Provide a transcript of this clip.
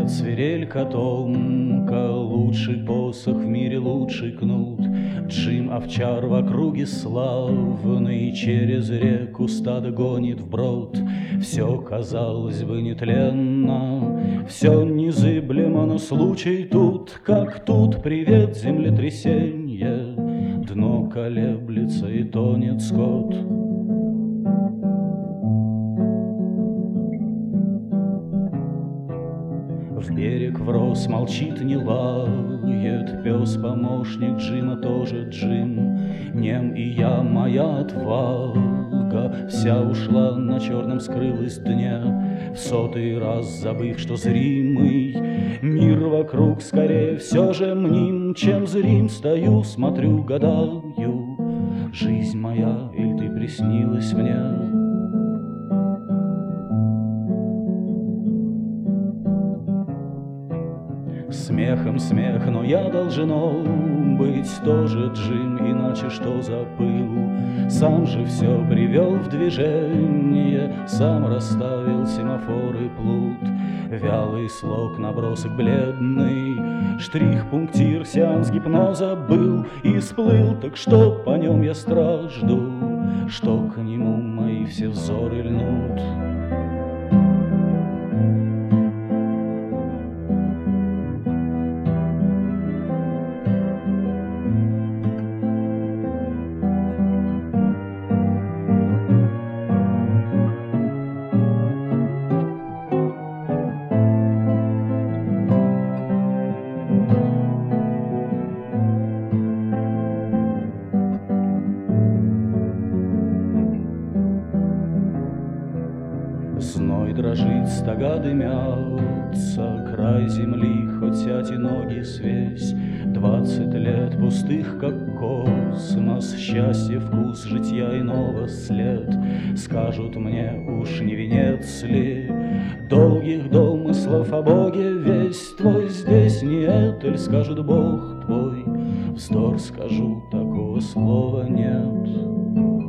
Дед свирель котомка, лучший посох в мире, лучший кнут. Джим овчар в округе славный, через реку стадо гонит вброд. Все, казалось бы, нетленно, все незыблемо, но случай тут, как тут, привет, землетрясенье. Дно колеблется и тонет скот. В берег врос, молчит, не лает пес-помощник Джима, тоже Джим. Нем и я, моя отвага вся ушла, на черном скрылась дне. В 100-й раз забыв, что зримый мир вокруг скорее все же мним, чем зрим. Стою, смотрю, гадаю, жизнь моя, или ты приснилась мне? Смехом смех, но я должно быть тоже Джим, иначе что за пыл? Сам же все привел в движение, сам расставил семафоры плут. Вялый слог, набросок бледный, штрих, пунктир, сеанс гипноза был и сплыл. Так что по нем я стражду, что к нему мои все взоры льнут. Зной дрожит, стога дымятся, край земли, хоть сядь и ноги свесь. 20 лет пустых, как космос, счастье, вкус житья иного след. Скажут мне, уж не венец ли долгих домыслов о Боге весь твой здесь? Не это ль скажет Бог твой? Вздор, скажу, такого слова нет.